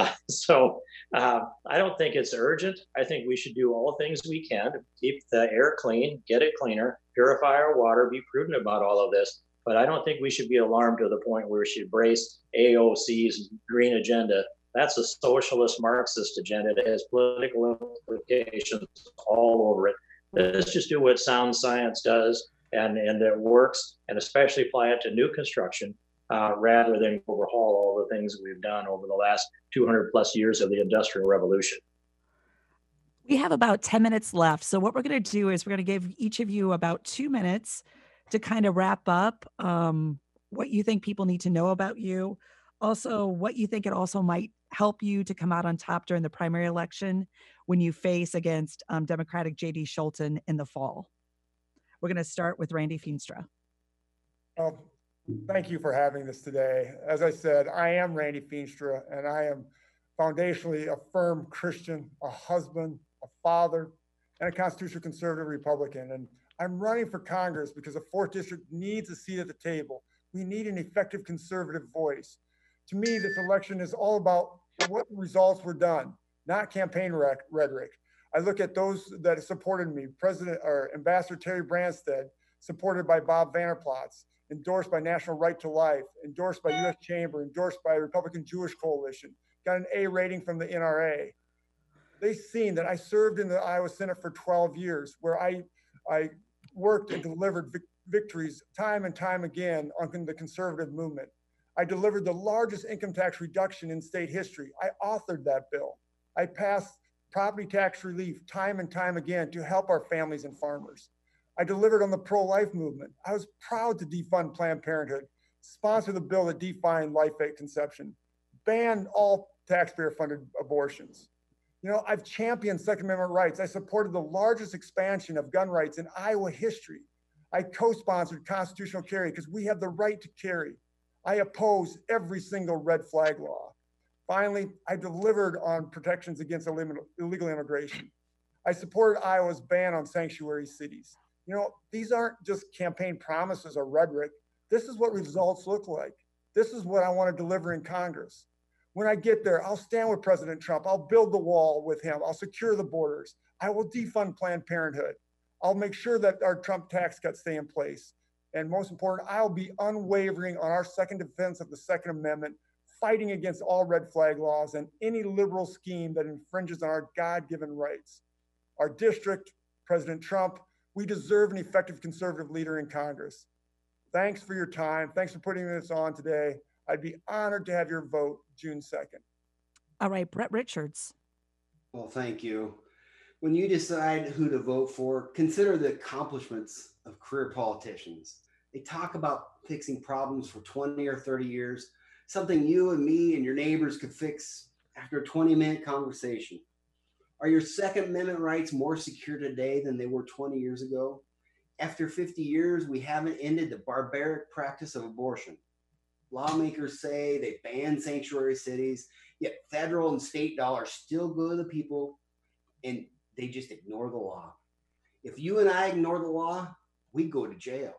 So I don't think it's urgent. I think we should do all things we can to keep the air clean, get it cleaner, purify our water, be prudent about all of this. But I don't think we should be alarmed to the point where we should embrace AOC's green agenda. That's a socialist Marxist agenda. It has political implications all over it. Let's just do what sound science does. and that works, and especially apply it to new construction rather than overhaul all the things we've done over the last 200 plus years of the Industrial Revolution. We have about 10 minutes left. So what we're going to do is we're going to give each of you about 2 minutes to kind of wrap up what you think people need to know about you. Also, what you think it also might help you to come out on top during the primary election when you face against Democratic J.D. Scholten in the fall. We're going to start with Randy Feenstra. Thank you for having this today. As I said, I am Randy Feenstra, and I am foundationally a firm Christian, a husband, a father, and a constitutional conservative Republican. And I'm running for Congress because the 4th District needs a seat at the table. We need an effective conservative voice. To me, this election is all about what results were done, not campaign rhetoric. I look at those that supported me, Ambassador Terry Branstad, supported by Bob Vander Plaats, endorsed by National Right to Life, endorsed by U.S. Chamber, endorsed by Republican Jewish Coalition, got an A rating from the NRA. They've seen that I served in the Iowa Senate for 12 years, where I worked and delivered victories time and time again on the conservative movement. I delivered the largest income tax reduction in state history. I authored that bill. I passed property tax relief time and time again to help our families and farmers. I delivered on the pro-life movement. I was proud to defund Planned Parenthood, sponsor the bill that defined life at conception, ban all taxpayer-funded abortions. You know, I've championed Second Amendment rights. I supported the largest expansion of gun rights in Iowa history. I co-sponsored constitutional carry because we have the right to carry. I oppose every single red flag law. Finally, I delivered on protections against illegal immigration. I supported Iowa's ban on sanctuary cities. You know, these aren't just campaign promises or rhetoric. This is what results look like. This is what I want to deliver in Congress. When I get there, I'll stand with President Trump. I'll build the wall with him. I'll secure the borders. I will defund Planned Parenthood. I'll make sure that our Trump tax cuts stay in place. And most important, I'll be unwavering on our second defense of the Second Amendment, fighting against all red flag laws and any liberal scheme that infringes on our God-given rights. Our district, President Trump, we deserve an effective conservative leader in Congress. Thanks for your time. Thanks for putting this on today. I'd be honored to have your vote June 2nd. All right, Brett Richards. Well, thank you. When you decide who to vote for, consider the accomplishments of career politicians. They talk about fixing problems for 20 or 30 years, something you and me and your neighbors could fix after a 20-minute conversation. Are your Second Amendment rights more secure today than they were 20 years ago? After 50 years, we haven't ended the barbaric practice of abortion. Lawmakers say they ban sanctuary cities, yet federal and state dollars still go to the people, and they just ignore the law. If you and I ignore the law, we go to jail.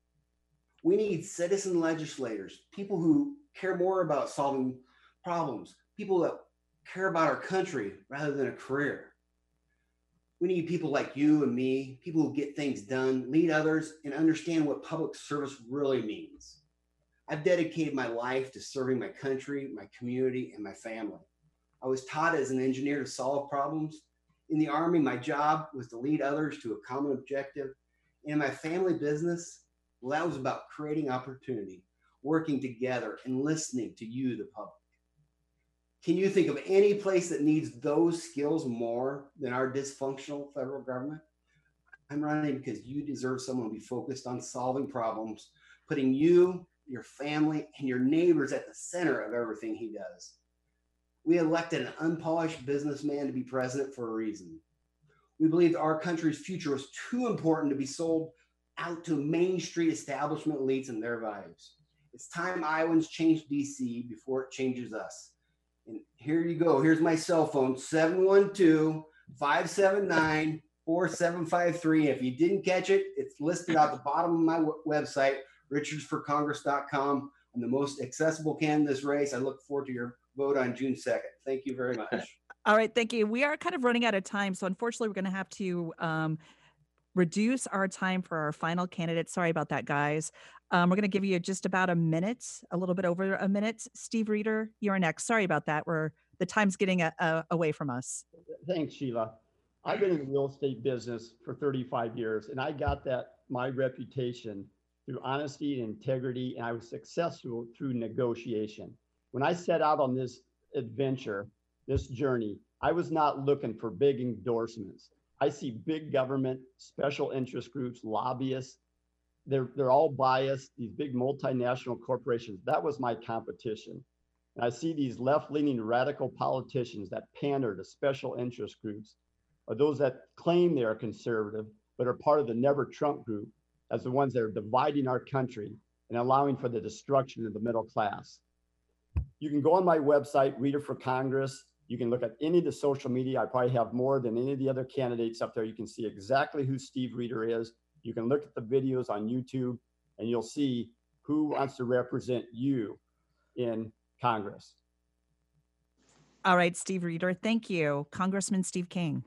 We need citizen legislators, people who care more about solving problems, people that care about our country rather than a career. We need people like you and me, people who get things done, lead others, and understand what public service really means. I've dedicated my life to serving my country, my community, and my family. I was taught as an engineer to solve problems. In the Army, my job was to lead others to a common objective. In my family business, well, that was about creating opportunity, working together, and listening to you, the public. Can you think of any place that needs those skills more than our dysfunctional federal government? I'm running because you deserve someone to be focused on solving problems, putting you, your family, and your neighbors at the center of everything he does. We elected an unpolished businessman to be president for a reason. We believe our country's future was too important to be sold out to Main Street establishment elites and their vibes. It's time Iowans change DC before it changes us. And here you go. Here's my cell phone, 712-579-4753. If you didn't catch it, it's listed at the bottom of my website, richardsforcongress.com. I'm the most accessible candidate in this race. I look forward to your vote on June 2nd. Thank you very much. All right, thank you. We are kind of running out of time, so unfortunately, we're going to have to reduce our time for our final candidate. Sorry about that, guys. We're going to give you just about a minute, a little bit over a minute. Steve Reeder, you're next. Sorry about that. The time's getting away from us. Thanks, Sheila. I've been in the real estate business for 35 years, and I got that my reputation through honesty and integrity, and I was successful through negotiation. When I set out on this adventure, this journey, I was not looking for big endorsements. I see big government, special interest groups, lobbyists. They're all biased, these big multinational corporations. That was my competition. And I see these left-leaning radical politicians that pander to special interest groups, or those that claim they are conservative, but are part of the Never Trump group, as the ones that are dividing our country and allowing for the destruction of the middle class. You can go on my website, Reader for Congress. You can look at any of the social media. I probably have more than any of the other candidates up there. You can see exactly who Steve Reeder is. You can look at the videos on YouTube, and you'll see who wants to represent you in Congress. All right, Steve Reeder, thank you. Congressman Steve King.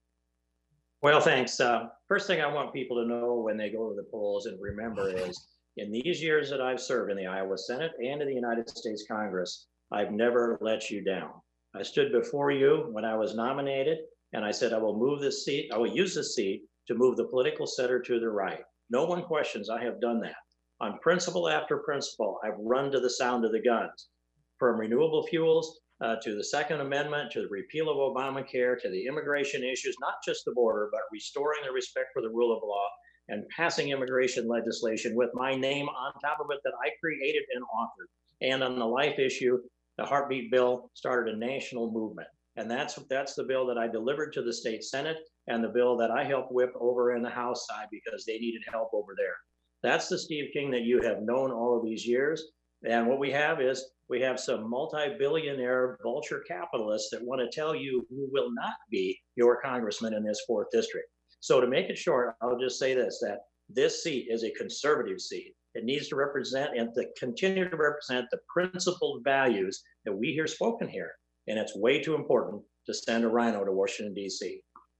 Well, thanks. First thing I want people to know when they go to the polls and remember is, in these years that I've served in the Iowa Senate and in the United States Congress, I've never let you down. I stood before you when I was nominated, and I said, I will move this seat, I will use this seat to move the political center to the right. No one questions I have done that. On principle after principle, I've run to the sound of the guns. From renewable fuels to the Second Amendment, to the repeal of Obamacare, to the immigration issues, not just the border, but restoring the respect for the rule of law and passing immigration legislation with my name on top of it that I created and authored. And on the life issue, the Heartbeat Bill started a national movement. And that's the bill that I delivered to the state Senate and the bill that I helped whip over in the House side because they needed help over there. That's the Steve King that you have known all of these years. And what we have is we have some multi-billionaire vulture capitalists that want to tell you who will not be your congressman in this 4th district. So to make it short, I'll just say this, that this seat is a conservative seat. It needs to represent and to continue to represent the principled values that we hear spoken here. And it's way too important to send a rhino to Washington, D.C.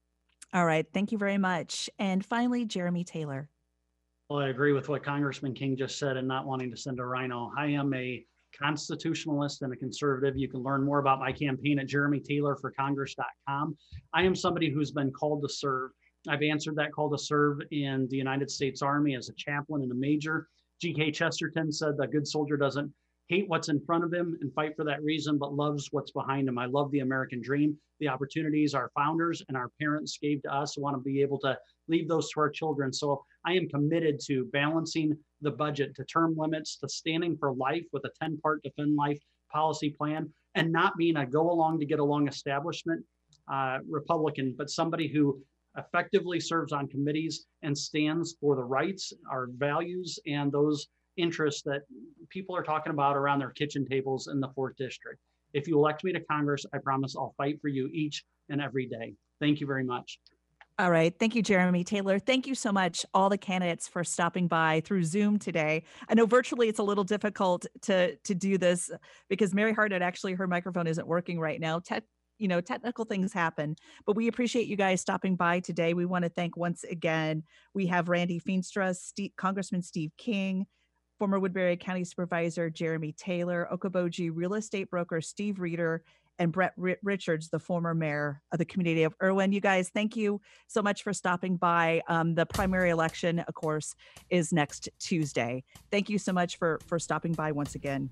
All right. Thank you very much. And finally, Jeremy Taylor. Well, I agree with what Congressman King just said and not wanting to send a rhino. I am a constitutionalist and a conservative. You can learn more about my campaign at jeremytaylorforcongress.com. I am somebody who's been called to serve. I've answered that call to serve in the United States Army as a chaplain and a major. G.K. Chesterton said the good soldier doesn't hate what's in front of him and fight for that reason, but loves what's behind him. I love the American dream, the opportunities our founders and our parents gave to us. I want to be able to leave those to our children. So I am committed to balancing the budget, to term limits, to standing for life with a 10-part defend life policy plan, and not being a go along to get along establishment Republican, but somebody who effectively serves on committees and stands for the rights, our values, and those interests that people are talking about around their kitchen tables in the 4th district. If you elect me to Congress, I promise I'll fight for you each and every day. Thank you very much. All right. Thank you, Jeremy Taylor. Thank you so much, all the candidates, for stopping by through Zoom today. I know virtually it's a little difficult to do this because Mary Hartnett, actually, her microphone isn't working right now. Technical things happen, but we appreciate you guys stopping by today. We want to thank once again, we have Randy Feenstra, Congressman Steve King, former Woodbury County Supervisor Jeremy Taylor, Okoboji real estate broker Steve Reeder, and Brett Richards, the former mayor of the community of Irwin. You guys, thank you so much for stopping by. The primary election, of course, is next Tuesday. Thank you so much for stopping by once again.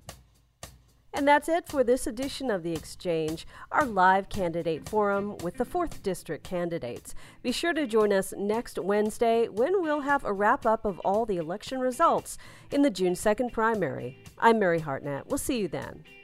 And that's it for this edition of The Exchange, our live candidate forum with the 4th District candidates. Be sure to join us next Wednesday when we'll have a wrap-up of all the election results in the June 2nd primary. I'm Mary Hartnett. We'll see you then.